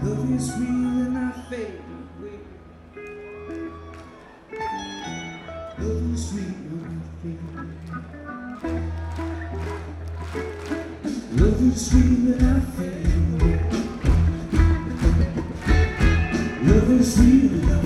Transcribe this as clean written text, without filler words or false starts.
Love is real and I fade away. Love is real and I fade away. Love is real and I fade away. Love is real and I